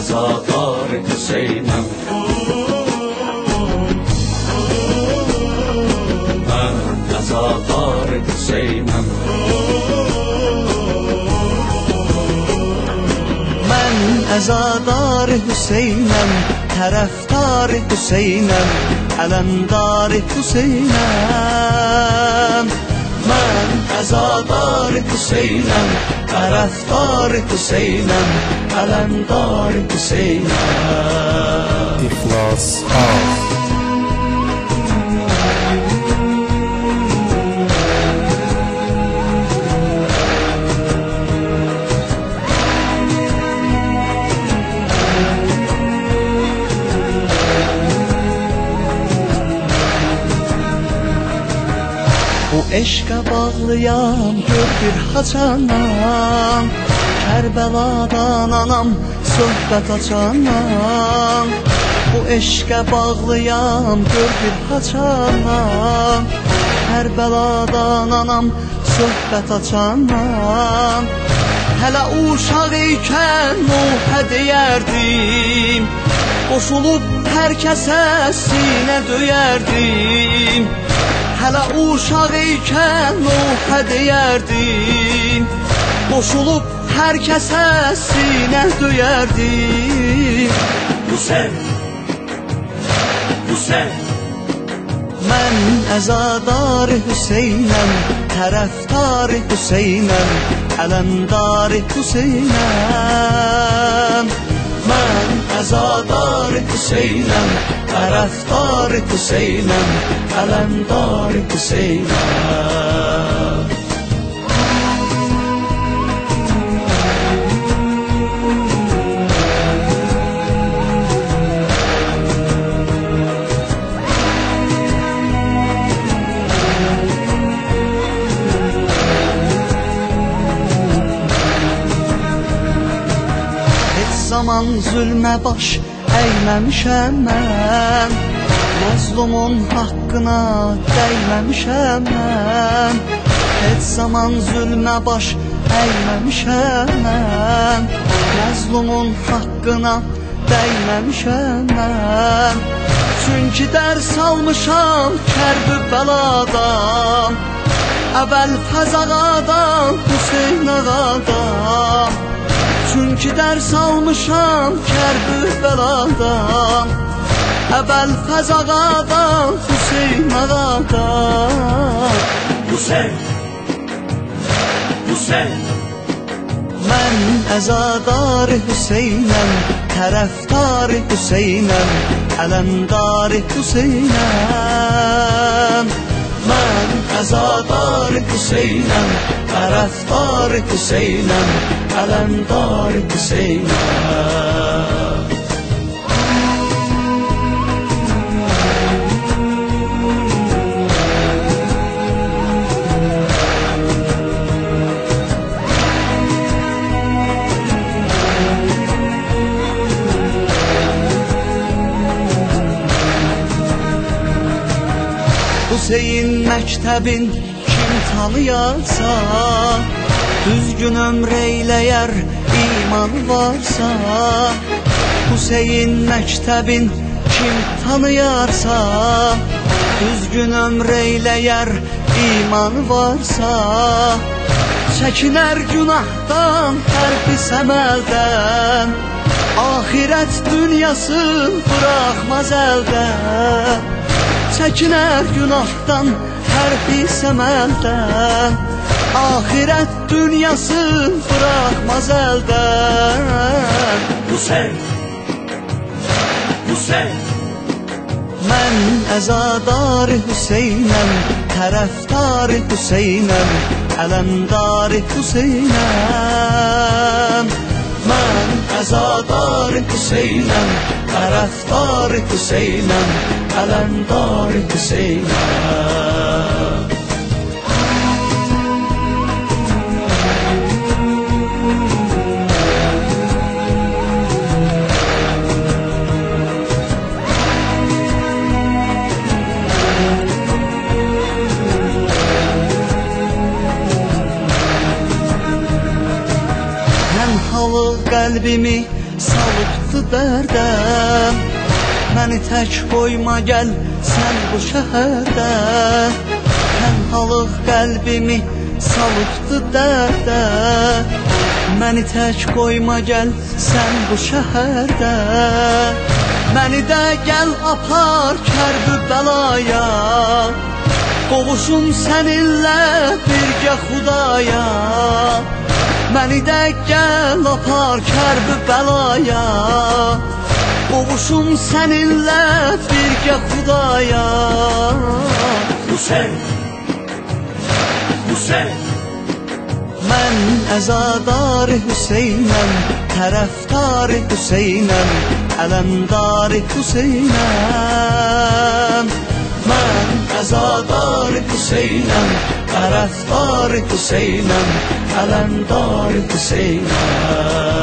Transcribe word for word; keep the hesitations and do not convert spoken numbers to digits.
azadar Hüseynəm. Mən azadar Hüseynəm. Mən azadar Hüseynəm, tərəfdar Hüseynəm, ələmdar Hüseynəm. Mən azadar Hüseynəm, tərəfdar Hüseynəm, ələmdar Hüseynəm. İxlas House. Bu eşqə bağlıyam, gör bir haçanam, Kərbəladan anam, söhbət açanam. Bu eşqə bağlıyam, gör bir haçanam, Kərbəladan anam, söhbət açanam. Hələ uşaq ikən Nuhə deyərdim, qoşulub hər kəsə sinə döyərdim. Hələ uşaq ikən Nuhə deyərdim, qoşulub hər kəsə sinə döyərdim. Bu sən, bu sən. Mən əzadar Hüseynəm, tərəfdar Hüseynəm, ələmdar Hüseynəm. Mən əzadar Hüseynəm, tərəfdar Hüseynəm, ələmdar Hüseynəm. Zaman zülmə baş əyməmişəm mən, məzlumun haqqına dəyməmişəm mən. Heç zaman zülmə baş əyməmişəm mən, məzlumun haqqına dəyməmişəm mən. Çünki dərs almışam kərb-ü bəladan, əvvəl Fəzağadan, Hüseyn ağadan. Çünki dərs almışam kərb-ü bəladan, əvvəl Fəzağadan, Hüseyn ağadan. Bu sən, bu sən. Mən əzadar Hüseynəm, tərəfdar Hüseynəm, ələmdar Hüseynəm. Mən əzadar Hüseynəm, tərəfdar Hüseynəm, ələmdar Hüseynəm. Hüseyin məktəbin kim tanıyarsa, düzgün ömr eyləyər iman varsa. Hüseyin məktəbin kim tanıyarsa, düzgün ömr eyləyər iman varsa. Çəkinər günahdan, hər pis əməldən, axirət dünyası bıraxmaz əldən. Çəkinər günahdan, hər pis əməldən, axirət dünyası bıraxmaz əldən. Bu sən, bu sən. Mən əzadar Hüseynəm, tərəfdar Hüseynəm, ələmdar Hüseynəm. Mən əzadar Hüseynəm, tərəfdar Hüseynəm, ələmdar Hüseynəm. Halı qəlbimi salıbdı dərdə. Məni tək qoyma gəl sən bu şəhərdə. Tənhalıq qəlbimi salıbdı dərdə. Məni tək qoyma gəl sən bu şəhərdə. Məni də gəl apar Kərbi bəlaya. Qovuşum səninlə birgə Xudaya. Məni də gəl apar Kərbi bəlaya. Qovuşum səninlə birgə Xudaya. Hüseyn, Hüseyn, mən əzadar Hüseynəm, tərəfdar Hüseynəm, ələmdar Hüseynəm. mən əzadar Hüseynəm, tərəfdar Hüseynəm, ələmdar Hüseynəm.